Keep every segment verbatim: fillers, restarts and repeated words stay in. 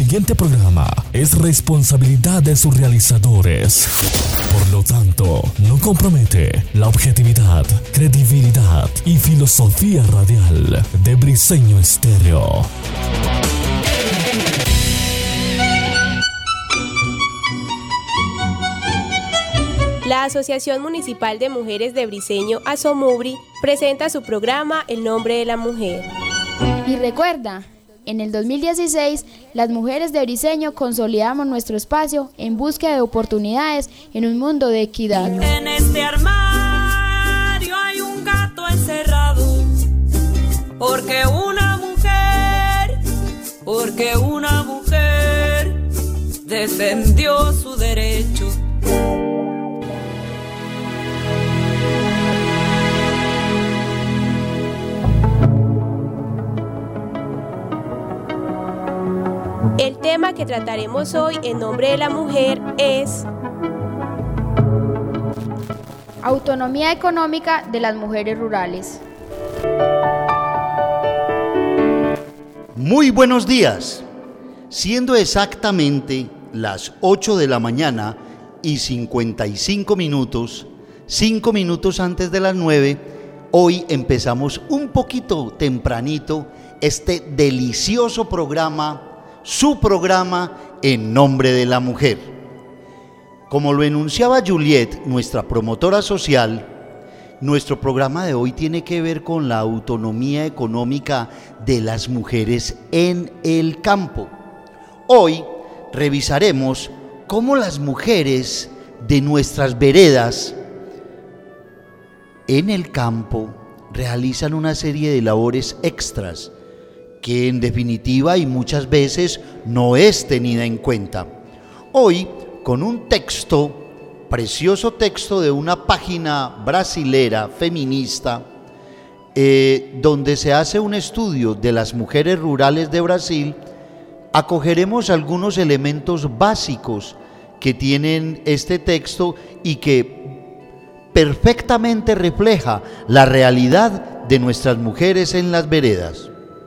siguiente programa es responsabilidad de sus realizadores. Por lo tanto, no compromete la objetividad, credibilidad y filosofía radial de Briseño Estéreo. La Asociación Municipal de Mujeres de Briseño, ASOMUBRI, presenta su programa El Nombre de la Mujer. Y recuerda, en el dos mil dieciséis, las mujeres de Briseño consolidamos nuestro espacio en búsqueda de oportunidades en un mundo de equidad. En este armario hay un gato encerrado, porque una mujer, porque una mujer defendió su derecho. El tema que trataremos hoy en Nombre de la Mujer es autonomía económica de las mujeres rurales. Muy buenos días. Siendo exactamente las ocho de la mañana y cincuenta y cinco minutos, cinco minutos antes de las nueve, hoy empezamos un poquito tempranito este delicioso programa, su programa En Nombre de la Mujer. Como lo enunciaba Juliet, nuestra promotora social, nuestro programa de hoy tiene que ver con la autonomía económica de las mujeres en el campo. Hoy revisaremos cómo las mujeres de nuestras veredas en el campo realizan una serie de labores extras que en definitiva y muchas veces no es tenida en cuenta. Hoy, con un texto, precioso texto de una página brasilera feminista, eh, donde se hace un estudio de las mujeres rurales de Brasil, acogeremos algunos elementos básicos que tienen este texto y que perfectamente refleja la realidad de nuestras mujeres en las veredas.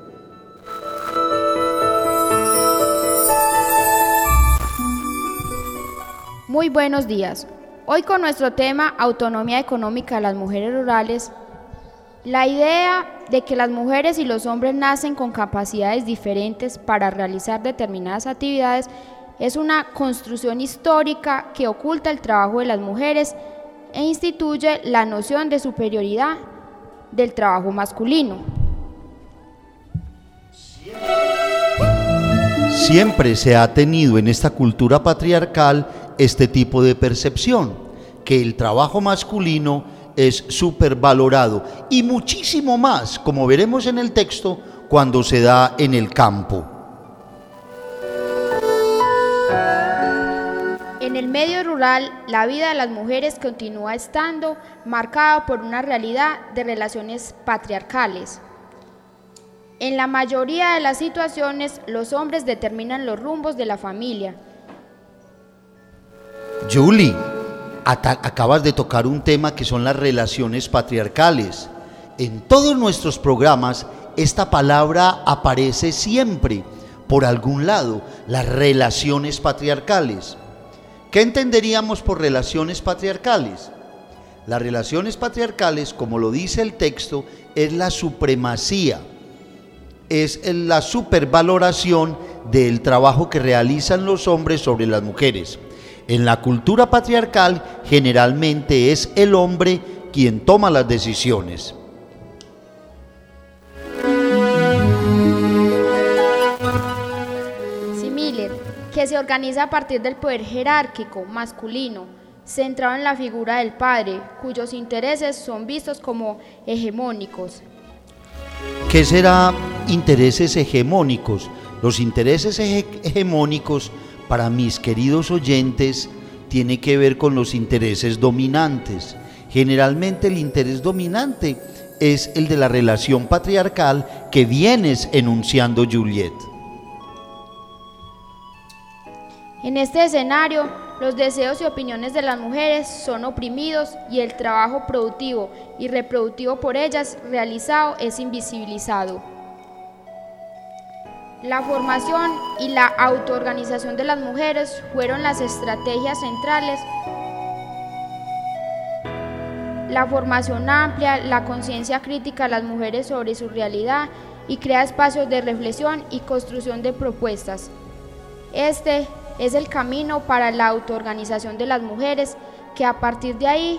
Muy buenos días. Hoy con nuestro tema autonomía económica de las mujeres rurales, la idea de que las mujeres y los hombres nacen con capacidades diferentes para realizar determinadas actividades es una construcción histórica que oculta el trabajo de las mujeres e instituye la noción de superioridad del trabajo masculino. Siempre se ha tenido en esta cultura patriarcal este tipo de percepción, que el trabajo masculino es supervalorado y muchísimo más, como veremos en el texto, cuando se da en el campo. En el medio rural, la vida de las mujeres continúa estando marcada por una realidad de relaciones patriarcales. En la mayoría de las situaciones, los hombres determinan los rumbos de la familia. Julie, acabas de tocar un tema que son las relaciones patriarcales. En todos nuestros programas esta palabra aparece siempre, por algún lado, las relaciones patriarcales. ¿Qué entenderíamos por relaciones patriarcales? Las relaciones patriarcales, como lo dice el texto, es la supremacía, es la supervaloración del trabajo que realizan los hombres sobre las mujeres. En la cultura patriarcal, generalmente es el hombre quien toma las decisiones. Miller, que se organiza a partir del poder jerárquico masculino, centrado en la figura del padre, cuyos intereses son vistos como hegemónicos. ¿Qué será intereses hegemónicos? Los intereses hege- hegemónicos, para mis queridos oyentes, tiene que ver con los intereses dominantes. Generalmente el interés dominante es el de la relación patriarcal que vienes enunciando, Juliet. En este escenario, los deseos y opiniones de las mujeres son oprimidos y el trabajo productivo y reproductivo por ellas realizado es invisibilizado. La formación y la autoorganización de las mujeres fueron las estrategias centrales. La formación amplia, la conciencia crítica de las mujeres sobre su realidad y crea espacios de reflexión y construcción de propuestas. Este es el camino para la autoorganización de las mujeres, que a partir de ahí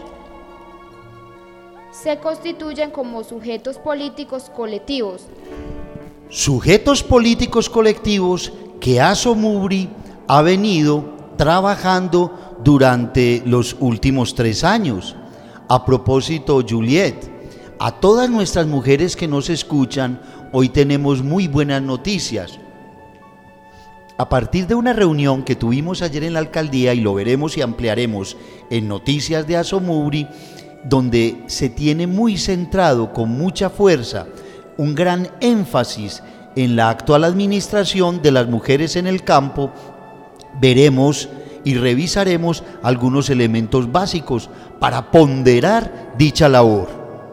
se constituyen como sujetos políticos colectivos. Sujetos políticos colectivos que ASOMUBRI ha venido trabajando durante los últimos tres años. A propósito, Juliet, a todas nuestras mujeres que nos escuchan, hoy tenemos muy buenas noticias. A partir de una reunión que tuvimos ayer en la alcaldía, y lo veremos y ampliaremos en Noticias de ASOMUBRI, donde se tiene muy centrado, con mucha fuerza, un gran énfasis en la actual administración de las mujeres en el campo, veremos y revisaremos algunos elementos básicos para ponderar dicha labor.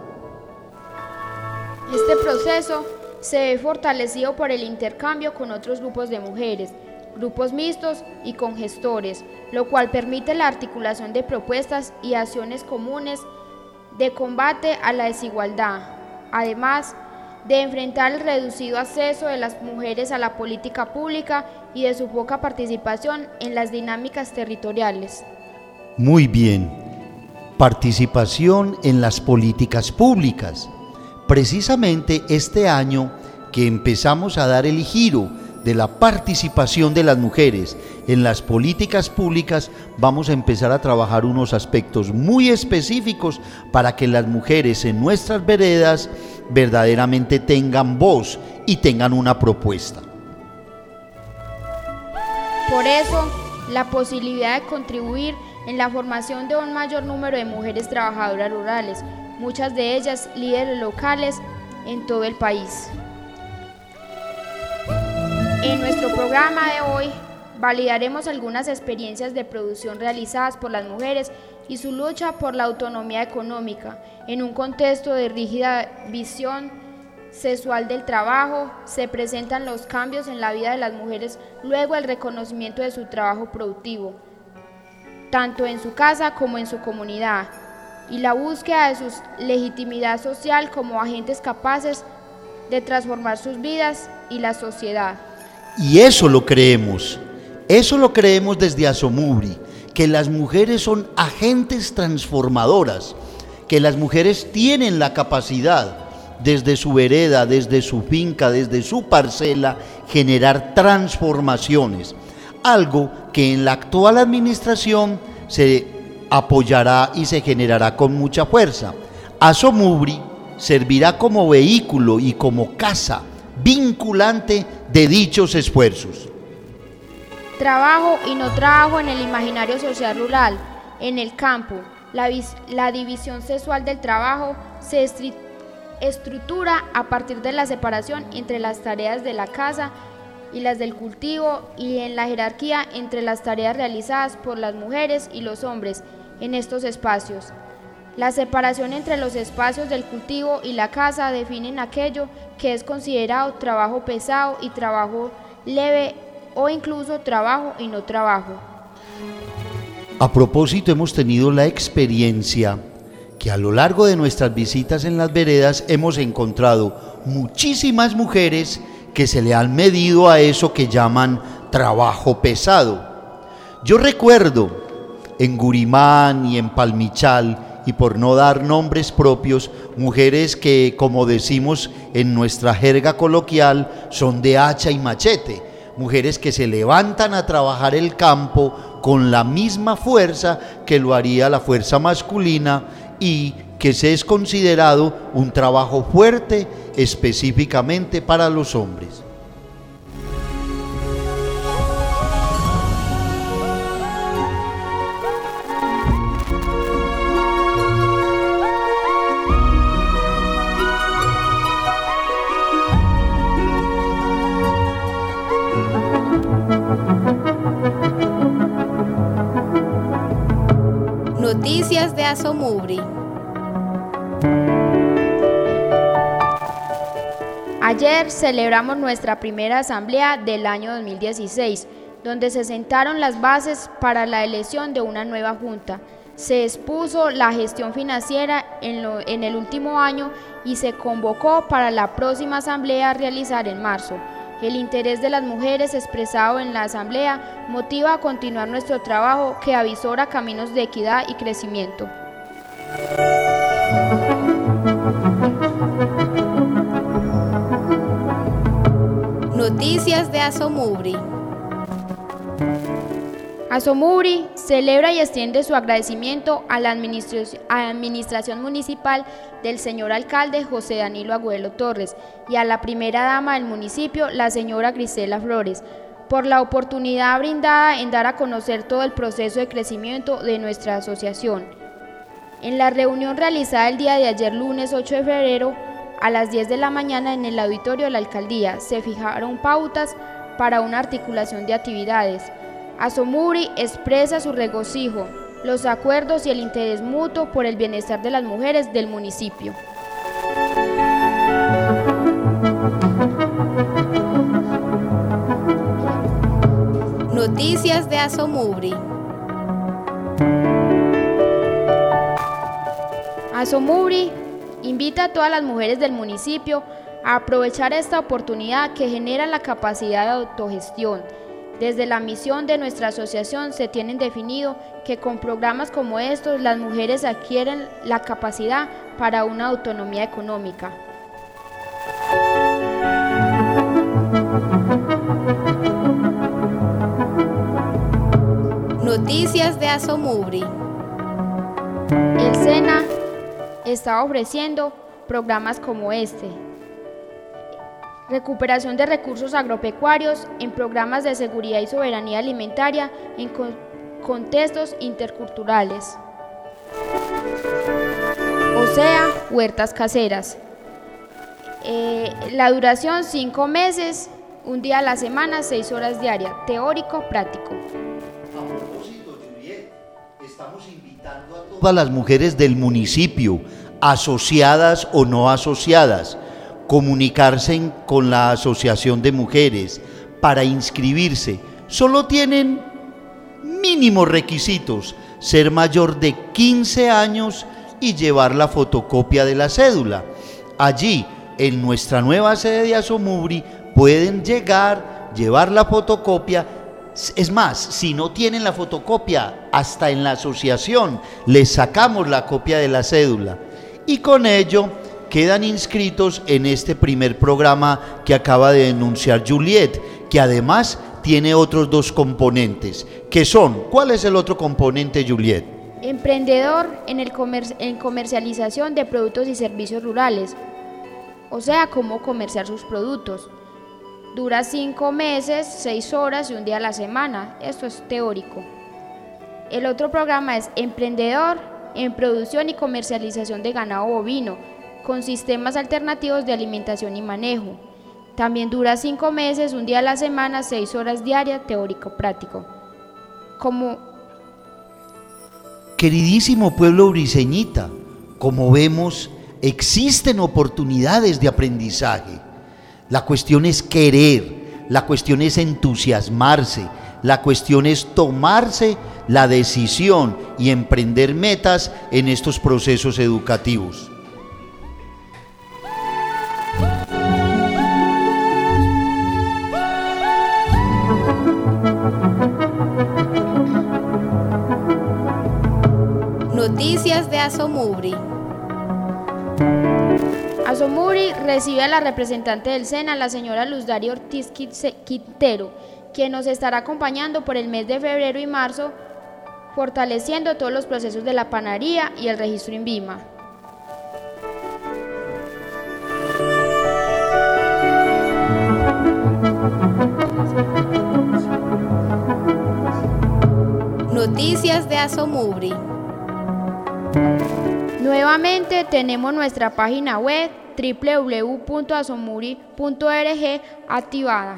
Este proceso se ve fortalecido por el intercambio con otros grupos de mujeres, grupos mixtos y con gestores, lo cual permite la articulación de propuestas y acciones comunes de combate a la desigualdad, además de enfrentar el reducido acceso de las mujeres a la política pública y de su poca participación en las dinámicas territoriales. Muy bien, participación en las políticas públicas. Precisamente este año que empezamos a dar el giro de la participación de las mujeres en las políticas públicas, vamos a empezar a trabajar unos aspectos muy específicos para que las mujeres en nuestras veredas verdaderamente tengan voz y tengan una propuesta. Por eso, la posibilidad de contribuir en la formación de un mayor número de mujeres trabajadoras rurales, muchas de ellas líderes locales en todo el país. En nuestro programa de hoy validaremos algunas experiencias de producción realizadas por las mujeres y su lucha por la autonomía económica. En un contexto de rígida visión sexual del trabajo, se presentan los cambios en la vida de las mujeres luego del reconocimiento de su trabajo productivo, tanto en su casa como en su comunidad, y la búsqueda de su legitimidad social como agentes capaces de transformar sus vidas y la sociedad. Y eso lo creemos, eso lo creemos desde ASOMUBRI, que las mujeres son agentes transformadoras, que las mujeres tienen la capacidad desde su vereda, desde su finca, desde su parcela, generar transformaciones, algo que en la actual administración se apoyará y se generará con mucha fuerza. ASOMUBRI servirá como vehículo y como casa vinculante de dichos esfuerzos. Trabajo y no trabajo en el imaginario social rural. En el campo, la, la división sexual del trabajo se estructura a partir de la separación entre las tareas de la casa y las del cultivo, y en la jerarquía entre las tareas realizadas por las mujeres y los hombres en estos espacios. La separación entre los espacios del cultivo y la casa definen aquello que es considerado trabajo pesado y trabajo leve, o incluso trabajo y no trabajo. A propósito, hemos tenido la experiencia que a lo largo de nuestras visitas en las veredas hemos encontrado muchísimas mujeres que se le han medido a eso que llaman trabajo pesado. Yo recuerdo en Gurimán y en Palmichal, y por no dar nombres propios, mujeres que, como decimos en nuestra jerga coloquial, son de hacha y machete, mujeres que se levantan a trabajar el campo con la misma fuerza que lo haría la fuerza masculina, y que se es considerado un trabajo fuerte específicamente para los hombres. Noticias de ASOMUBRI. Ayer celebramos nuestra primera asamblea del año dos mil dieciséis, donde se sentaron las bases para la elección de una nueva junta. Se expuso la gestión financiera en, lo, en el último año y se convocó para la próxima asamblea a realizar en marzo. El interés de las mujeres expresado en la asamblea motiva a continuar nuestro trabajo que avisora caminos de equidad y crecimiento. Noticias de Asomubri. Asomubri celebra y extiende su agradecimiento a la administración, a la administración municipal del señor alcalde José Danilo Agüero Torres y a la primera dama del municipio, la señora Grisela Flores, por la oportunidad brindada en dar a conocer todo el proceso de crecimiento de nuestra asociación. En la reunión realizada el día de ayer, lunes ocho de febrero, a las diez de la mañana en el auditorio de la alcaldía, se fijaron pautas para una articulación de actividades. Asomubri expresa su regocijo, los acuerdos y el interés mutuo por el bienestar de las mujeres del municipio. Noticias de Asomubri. Asomubri invita a todas las mujeres del municipio a aprovechar esta oportunidad que genera la capacidad de autogestión. Desde la misión de nuestra asociación se tienen definido que con programas como estos las mujeres adquieren la capacidad para una autonomía económica. Noticias de Asomubri. El SENA está ofreciendo programas como este: recuperación de recursos agropecuarios en programas de seguridad y soberanía alimentaria en con contextos interculturales, o sea, huertas caseras. Eh, la duración cinco meses, un día a la semana, seis horas diarias, teórico, práctico. A propósito, Juliet, estamos invitando a todas las mujeres del municipio, asociadas o no asociadas, comunicarse con la Asociación de Mujeres para inscribirse. Solo tienen mínimos requisitos: ser mayor de quince años y llevar la fotocopia de la cédula. Allí, en nuestra nueva sede de Asomubri, pueden llegar, llevar la fotocopia. Es más, si no tienen la fotocopia, hasta en la asociación les sacamos la copia de la cédula, y con ello quedan inscritos en este primer programa que acaba de denunciar Juliet, que además tiene otros dos componentes, que son, ¿cuál es el otro componente, Juliet? Emprendedor en, el comer en comercialización de productos y servicios rurales, o sea, cómo comerciar sus productos. Dura cinco meses, seis horas y un día a la semana. Esto es teórico. El otro programa es Emprendedor en producción y comercialización de ganado bovino, con sistemas alternativos de alimentación y manejo. También dura cinco meses, un día a la semana, seis horas diarias, teórico-práctico. Como... Queridísimo pueblo briseñita, como vemos, existen oportunidades de aprendizaje. La cuestión es querer, la cuestión es entusiasmarse, la cuestión es tomarse la decisión y emprender metas en estos procesos educativos. Noticias de Asomubri. Asomubri recibe a la representante del SENA, la señora Luz Daria Ortiz Quintero, quien nos estará acompañando por el mes de febrero y marzo, fortaleciendo todos los procesos de la panadería y el registro INVIMA. Noticias de Asomubri. Nuevamente tenemos nuestra página web doble u doble u doble u punto asomubri punto org activada.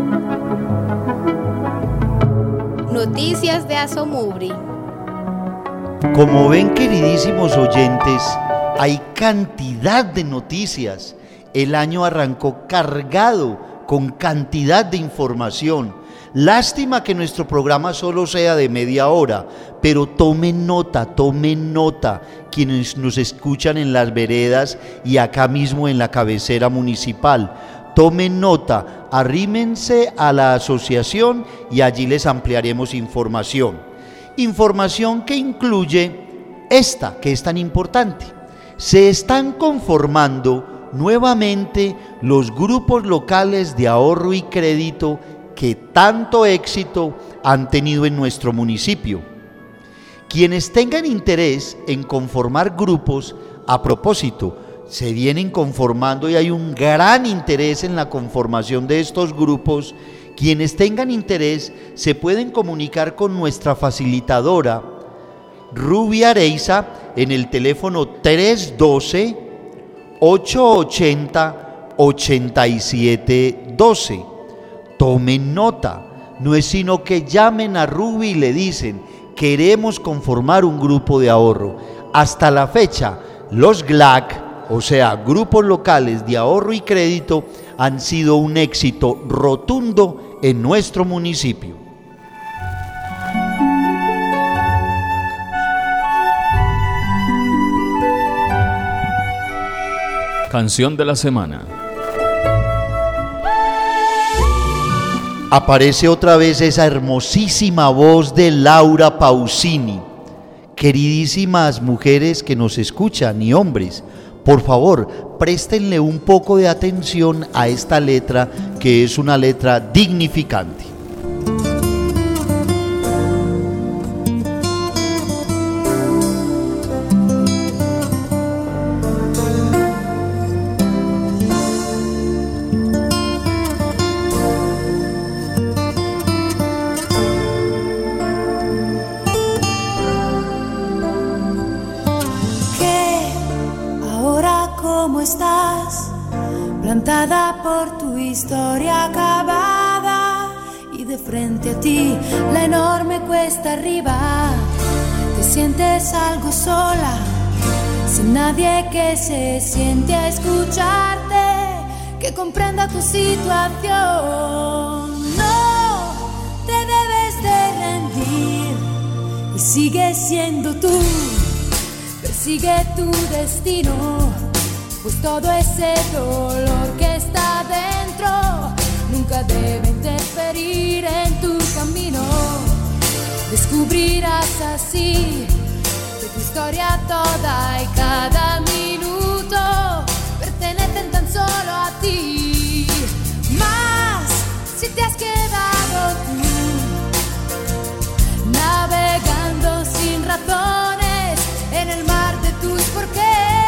Noticias de Asomubri. Como ven, queridísimos oyentes, hay cantidad de noticias. El año arrancó cargado con cantidad de información. Lástima que nuestro programa solo sea de media hora, pero tomen nota, tomen nota, quienes nos escuchan en las veredas y acá mismo en la cabecera municipal. Tomen nota, arrímense a la asociación y allí les ampliaremos información. Información que incluye esta, que es tan importante. Se están conformando nuevamente los grupos locales de ahorro y crédito que tanto éxito han tenido en nuestro municipio. Quienes tengan interés en conformar grupos, a propósito, se vienen conformando y hay un gran interés en la conformación de estos grupos. Quienes tengan interés se pueden comunicar con nuestra facilitadora Rubia Areiza en el teléfono tres uno dos, ocho ocho cero, ocho siete uno dos. Tomen nota, no es sino que llamen a Ruby y le dicen: queremos conformar un grupo de ahorro. Hasta la fecha, los G L A C, o sea, grupos locales de ahorro y crédito, han sido un éxito rotundo en nuestro municipio. Canción de la semana. Aparece otra vez esa hermosísima voz de Laura Pausini. Queridísimas mujeres que nos escuchan y hombres, por favor, préstenle un poco de atención a esta letra, que es una letra dignificante. Plantada por tu historia acabada y de frente a ti la enorme cuesta arriba. Te sientes algo sola, sin nadie que se siente a escucharte, que comprenda tu situación. No te debes de rendir y sigue siendo tú, persigue tu destino. Pues todo ese dolor que está dentro nunca debe interferir en tu camino. Descubrirás así que tu historia toda y cada minuto pertenecen tan solo a ti. Más si te has quedado tú navegando sin razones en el mar de tus porqués.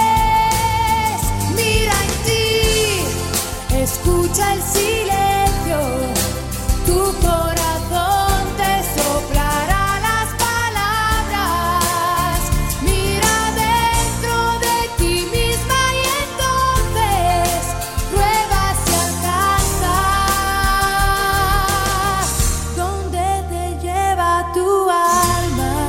Mira en ti, escucha el silencio, tu corazón te soplará las palabras. Mira dentro de ti misma y entonces prueba si alcanzas donde te lleva tu alma.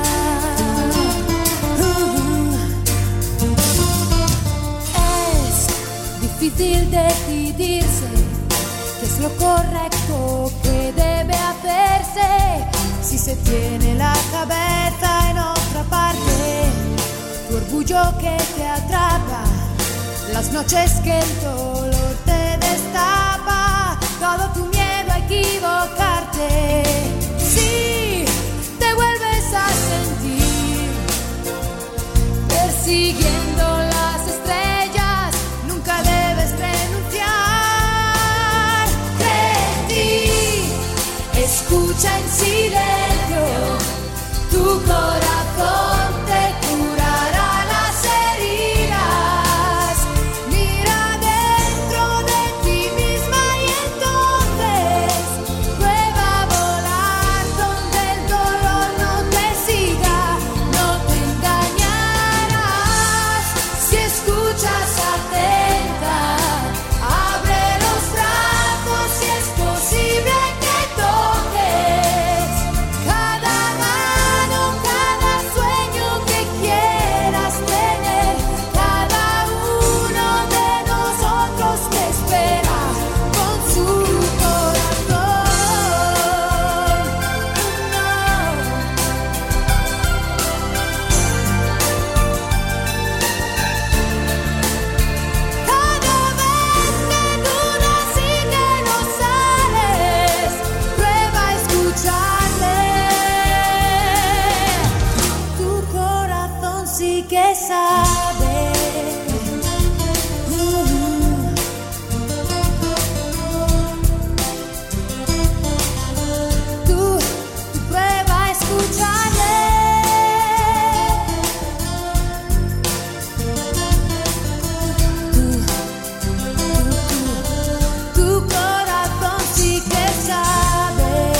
Difícil decidirse qué es lo correcto que debe hacerse si se tiene la cabeza en otra parte. Tu orgullo que te atrapa, las noches que el dolor te destapa, todo tu miedo a equivocarte. Si te vuelves a sentir persiguiendo las estrellas, nunca debes renunciar. Cree en ti, escucha en silencio, tu corazón te curará las heridas. Mira dentro de ti misma y entonces prueba a volar donde el dolor no te siga. No te engañarás saber. Uh-huh. Tú, tú prueba a escucharme. Tú, tú, tú, tu corazón sí que sabe.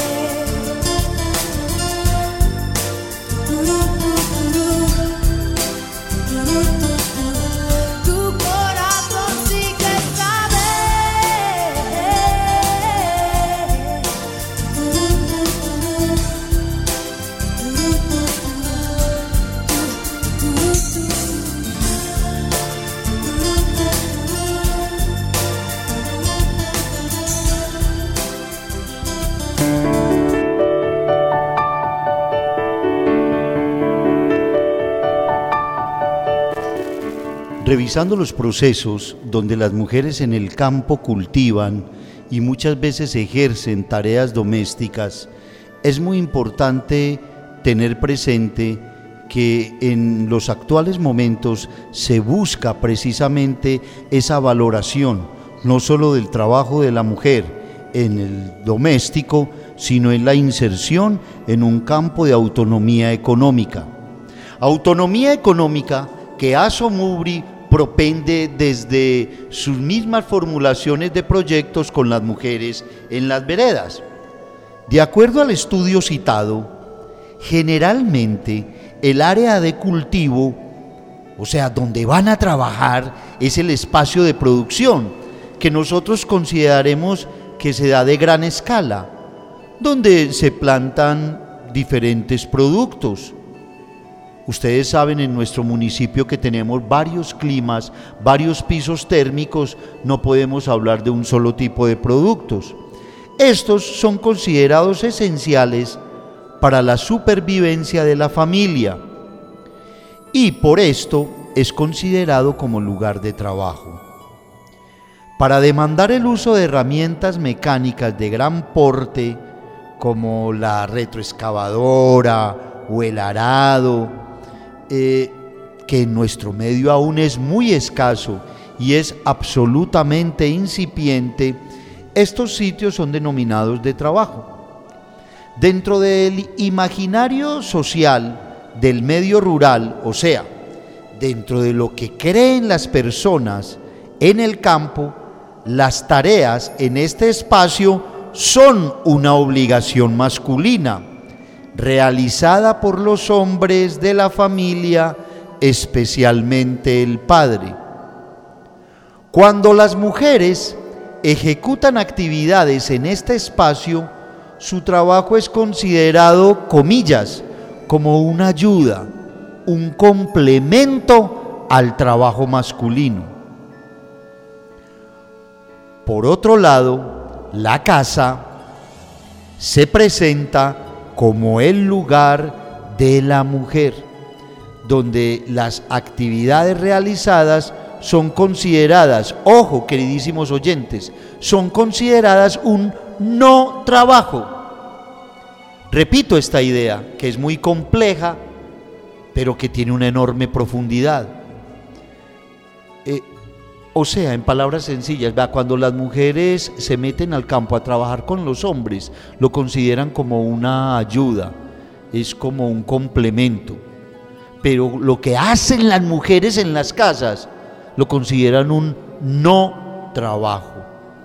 Tu corazón sí que sabe. Revisando los procesos donde las mujeres en el campo cultivan y muchas veces ejercen tareas domésticas, es muy importante tener presente que en los actuales momentos se busca precisamente esa valoración, no solo del trabajo de la mujer en el doméstico, sino en la inserción en un campo de autonomía económica. Autonomía económica que ASOMUBRI propende desde sus mismas formulaciones de proyectos con las mujeres en las veredas. De acuerdo al estudio citado, generalmente el área de cultivo, o sea, donde van a trabajar, es el espacio de producción, que nosotros consideraremos que se da de gran escala, donde se plantan diferentes productos. Ustedes saben en nuestro municipio que tenemos varios climas, varios pisos térmicos, no podemos hablar de un solo tipo de productos. Estos son considerados esenciales para la supervivencia de la familia y por esto es considerado como lugar de trabajo. Para demandar el uso de herramientas mecánicas de gran porte como la retroexcavadora o el arado, Eh, que en nuestro medio aún es muy escaso y es absolutamente incipiente, estos sitios son denominados de trabajo. Dentro del imaginario social del medio rural, o sea, dentro de lo que creen las personas en el campo, las tareas en este espacio son una obligación masculina, realizada por los hombres de la familia, especialmente el padre. Cuando las mujeres ejecutan actividades en este espacio, su trabajo es considerado, comillas, como una ayuda, un complemento al trabajo masculino. Por otro lado, la casa se presenta como el lugar de la mujer, donde las actividades realizadas son consideradas, ojo queridísimos oyentes, son consideradas un no trabajo. Repito esta idea, que es muy compleja, pero que tiene una enorme profundidad. Eh, o sea, en palabras sencillas, ¿verdad? Cuando las mujeres se meten al campo a trabajar con los hombres, lo consideran como una ayuda, es como un complemento. Pero lo que hacen las mujeres en las casas, lo consideran un no trabajo.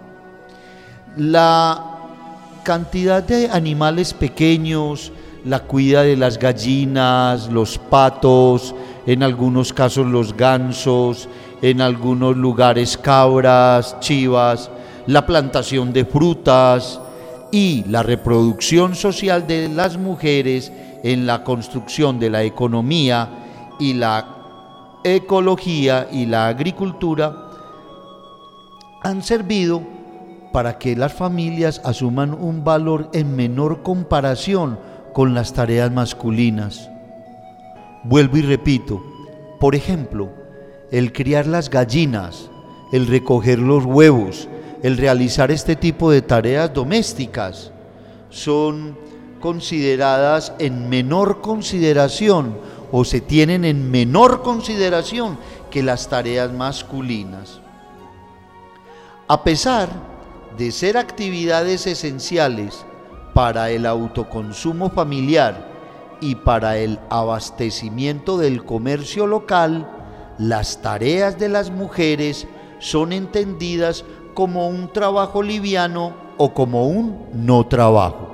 La cantidad de animales pequeños, la cuida de las gallinas, los patos, en algunos casos los gansos, en algunos lugares cabras, chivas, la plantación de frutas y la reproducción social de las mujeres en la construcción de la economía y la ecología y la agricultura han servido para que las familias asuman un valor en menor comparación con las tareas masculinas. Vuelvo y repito, por ejemplo, el criar las gallinas, el recoger los huevos, el realizar este tipo de tareas domésticas son consideradas en menor consideración o se tienen en menor consideración que las tareas masculinas. A pesar de ser actividades esenciales para el autoconsumo familiar y para el abastecimiento del comercio local, las tareas de las mujeres son entendidas como un trabajo liviano o como un no trabajo.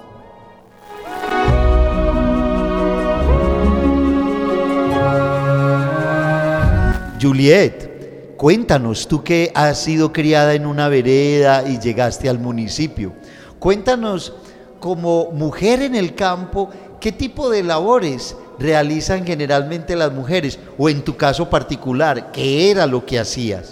Juliet, cuéntanos, tú que has sido criada en una vereda y llegaste al municipio, cuéntanos, como mujer en el campo, ¿qué tipo de labores realizan generalmente las mujeres? O en tu caso particular, ¿qué era lo que hacías?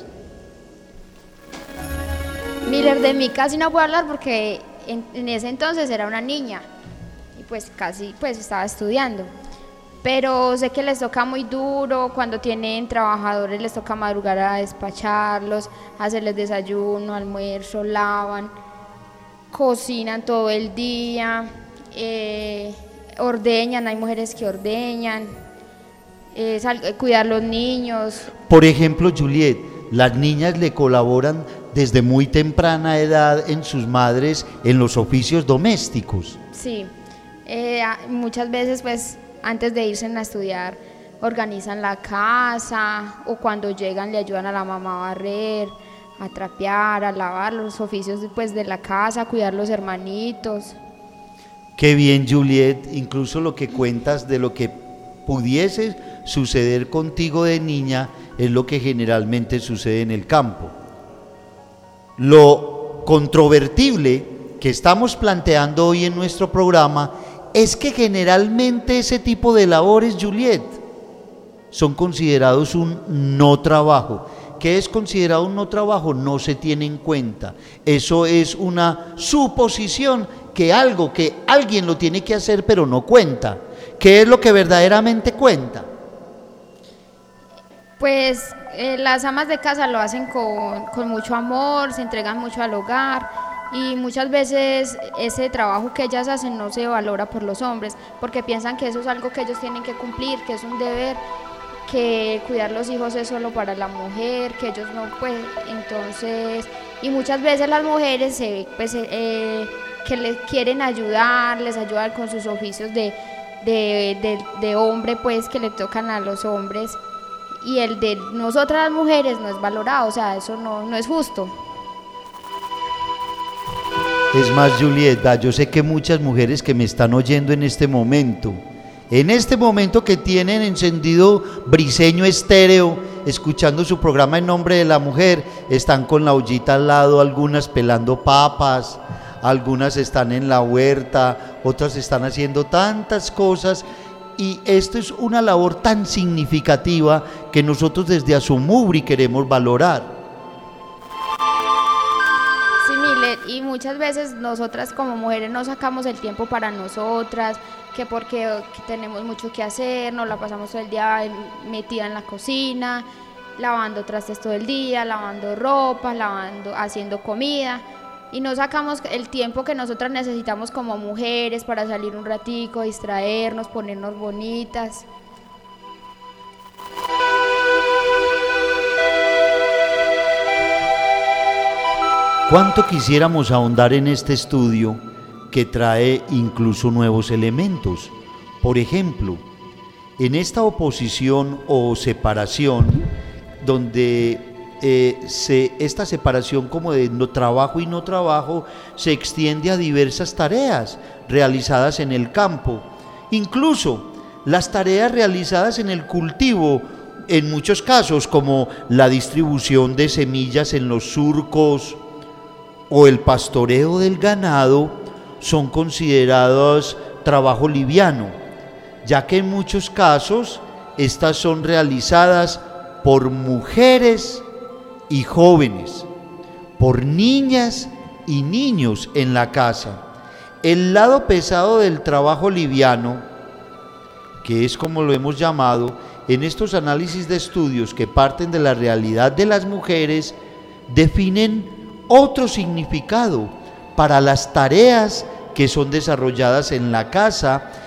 Miller, de mí casi no puedo hablar porque en, en ese entonces era una niña y pues casi pues estaba estudiando. Pero sé que les toca muy duro, cuando tienen trabajadores les toca madrugar a despacharlos, hacerles desayuno, almuerzo, lavan, cocinan todo el día, eh, ordeñan, hay mujeres que ordeñan, eh, sal, cuidar los niños. Por ejemplo, Juliet, las niñas le colaboran desde muy temprana edad en sus madres en los oficios domésticos. Sí, eh, muchas veces pues antes de irse a estudiar organizan la casa o cuando llegan le ayudan a la mamá a barrer, a trapear, a lavar los oficios pues, de la casa, a cuidar los hermanitos. Qué bien, Juliet, incluso lo que cuentas de lo que pudiese suceder contigo de niña es lo que generalmente sucede en el campo. Lo controvertible que estamos planteando hoy en nuestro programa es que generalmente ese tipo de labores, Juliet, son considerados un no trabajo. ¿Qué es considerado un no trabajo? No se tiene en cuenta. Eso es una suposición que algo, que alguien lo tiene que hacer pero no cuenta. ¿Qué es lo que verdaderamente cuenta? Pues eh, las amas de casa lo hacen con, con mucho amor, se entregan mucho al hogar y muchas veces ese trabajo que ellas hacen no se valora por los hombres porque piensan que eso es algo que ellos tienen que cumplir, que es un deber, que cuidar los hijos es solo para la mujer, que ellos no pueden, entonces, y muchas veces las mujeres se, pues, eh, que les quieren ayudar, les ayudan con sus oficios de, de, de, de hombre, pues que le tocan a los hombres, y el de nosotras las mujeres no es valorado, o sea, eso no, no es justo. Es más, Julieta, yo sé que muchas mujeres que me están oyendo en este momento, en este momento que tienen encendido Briseño Estéreo, escuchando su programa En Nombre de la Mujer, están con la ollita al lado, algunas pelando papas, algunas están en la huerta, otras están haciendo tantas cosas, y esto es una labor tan significativa que nosotros desde Asomubri queremos valorar. Y muchas veces nosotras como mujeres no sacamos el tiempo para nosotras, que porque que tenemos mucho que hacer, nos la pasamos todo el día metida en la cocina, lavando trastes todo el día, lavando ropa, lavando, haciendo comida, y no sacamos el tiempo que nosotras necesitamos como mujeres para salir un ratico, distraernos, ponernos bonitas. ¿Cuánto quisiéramos ahondar en este estudio que trae incluso nuevos elementos? Por ejemplo, en esta oposición o separación, donde eh, se, esta separación como de no trabajo y no trabajo se extiende a diversas tareas realizadas en el campo, incluso las tareas realizadas en el cultivo, en muchos casos como la distribución de semillas en los surcos, o el pastoreo del ganado, son considerados trabajo liviano, ya que en muchos casos estas son realizadas por mujeres y jóvenes, por niñas y niños en la casa. El lado pesado del trabajo liviano, que es como lo hemos llamado, en estos análisis de estudios que parten de la realidad de las mujeres, definen otro significado para las tareas que son desarrolladas en la casa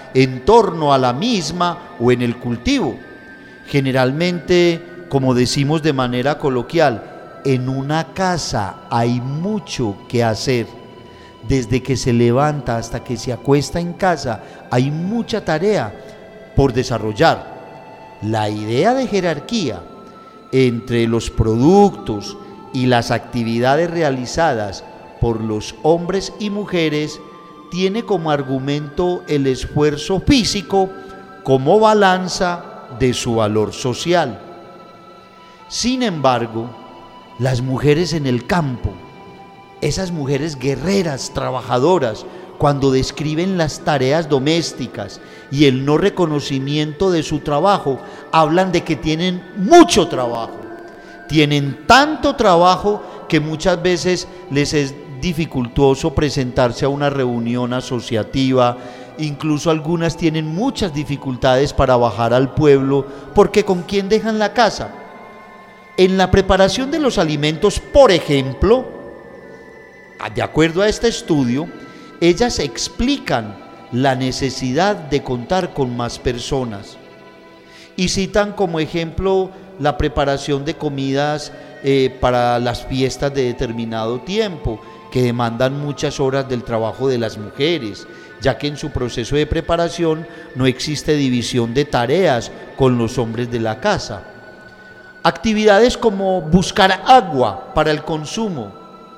en torno a la misma o en el cultivo. Generalmente, como decimos de manera coloquial, en una casa hay mucho que hacer. Desde que se levanta hasta que se acuesta en casa, hay mucha tarea por desarrollar. La idea de jerarquía entre los productos y las actividades realizadas por los hombres y mujeres tiene como argumento el esfuerzo físico como balanza de su valor social. Sin embargo, las mujeres en el campo, esas mujeres guerreras, trabajadoras, cuando describen las tareas domésticas y el no reconocimiento de su trabajo, hablan de que tienen mucho trabajo. Tienen tanto trabajo que muchas veces les es dificultoso presentarse a una reunión asociativa. Incluso algunas tienen muchas dificultades para bajar al pueblo, porque ¿con quién dejan la casa? En la preparación de los alimentos, por ejemplo, de acuerdo a este estudio, ellas explican la necesidad de contar con más personas y citan como ejemplo la preparación de comidas eh, para las fiestas de determinado tiempo, que demandan muchas horas del trabajo de las mujeres, ya que en su proceso de preparación no existe división de tareas con los hombres de la casa. Actividades como buscar agua para el consumo,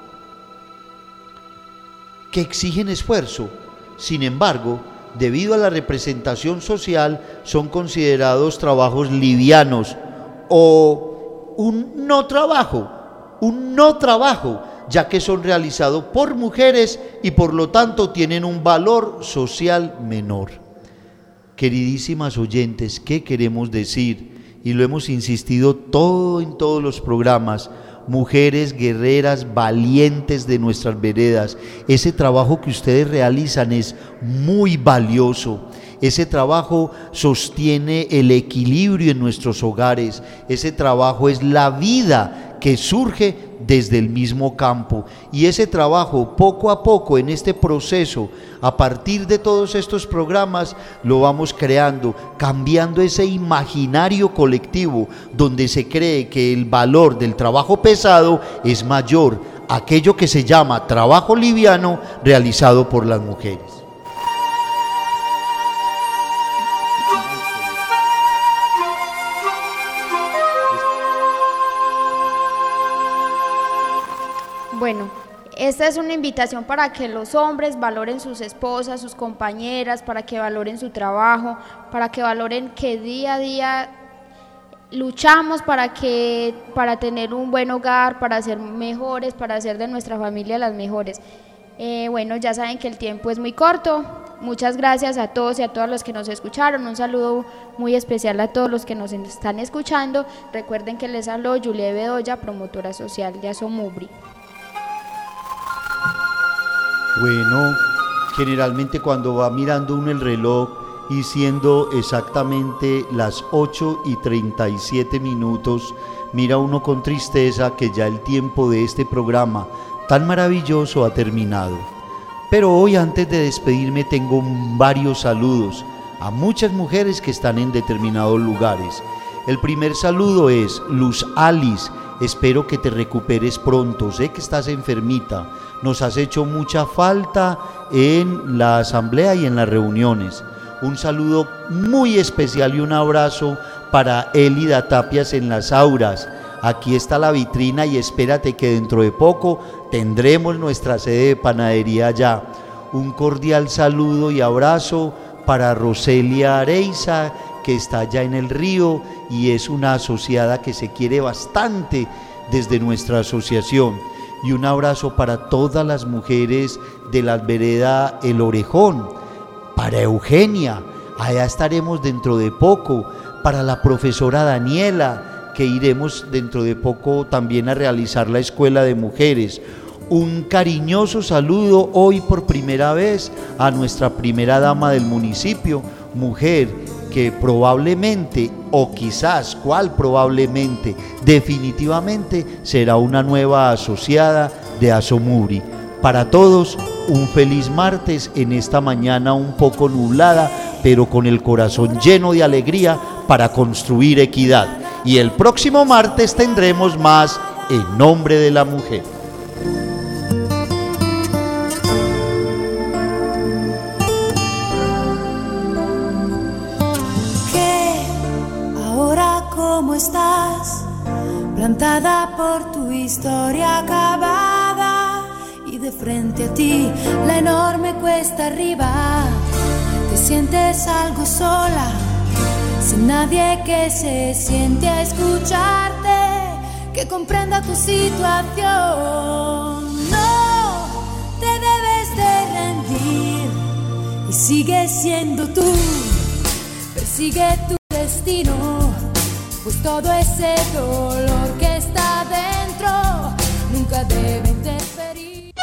que exigen esfuerzo. Sin embargo, debido a la representación social, son considerados trabajos livianos o un no trabajo, un no trabajo, ya que son realizados por mujeres y por lo tanto tienen un valor social menor. Queridísimas oyentes, ¿qué queremos decir? Y lo hemos insistido todo en todos los programas. Mujeres guerreras, valientes de nuestras veredas, ese trabajo que ustedes realizan es muy valioso. Ese trabajo sostiene el equilibrio en nuestros hogares. Ese trabajo es la vida que surge desde el mismo campo. Y ese trabajo, poco a poco, en este proceso, a partir de todos estos programas, lo vamos creando, cambiando ese imaginario colectivo donde se cree que el valor del trabajo pesado es mayor, aquello que se llama trabajo liviano realizado por las mujeres. Bueno, esta es una invitación para que los hombres valoren sus esposas, sus compañeras, para que valoren su trabajo, para que valoren que día a día luchamos para que para tener un buen hogar, para ser mejores, para hacer de nuestra familia las mejores. Eh, bueno, ya saben que el tiempo es muy corto. Muchas gracias a todos y a todas los que nos escucharon. Un saludo muy especial a todos los que nos están escuchando. Recuerden que les habló Julia Bedoya, promotora social de Asomubri. Bueno, generalmente cuando va mirando uno el reloj y siendo exactamente las ocho y treinta y siete minutos, mira uno con tristeza que ya el tiempo de este programa tan maravilloso ha terminado. Pero hoy, antes de despedirme, tengo varios saludos a muchas mujeres que están en determinados lugares. El primer saludo es Luz Alice. Espero que te recuperes pronto, sé que estás enfermita, nos has hecho mucha falta en la asamblea y en las reuniones. Un saludo muy especial y un abrazo para Elida Tapias en las Auras. Aquí está la vitrina y espérate que dentro de poco tendremos nuestra sede de panadería allá. Un cordial saludo y abrazo para Roselia Areiza, que está allá en el río y es una asociada que se quiere bastante desde nuestra asociación. Y un abrazo para todas las mujeres de la vereda El Orejón, para Eugenia, allá estaremos dentro de poco, para la profesora Daniela, que iremos dentro de poco también a realizar la escuela de mujeres. Un cariñoso saludo hoy por primera vez a nuestra primera dama del municipio, mujer que probablemente, o quizás, cuál probablemente, definitivamente será una nueva asociada de Asomubri. Para todos, un feliz martes en esta mañana un poco nublada, pero con el corazón lleno de alegría para construir equidad. Y el próximo martes tendremos más En Nombre de la Mujer. ¿Qué? Ahora, ¿cómo estás? Plantada por tu historia acabada, y de frente a ti la enorme cuesta arriba. Te sientes algo sola, sin nadie que se siente a escucharte, que comprenda tu situación. No te debes de rendir y sigue siendo tú. Persigue tu destino, pues todo ese dolor que está dentro nunca debe interferir.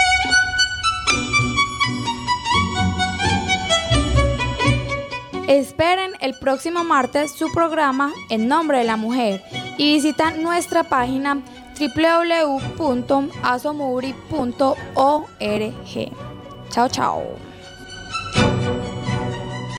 Esperen el próximo martes su programa En Nombre de la Mujer y visitan nuestra página doble u doble u doble u punto asomubri punto org. Chao, chao.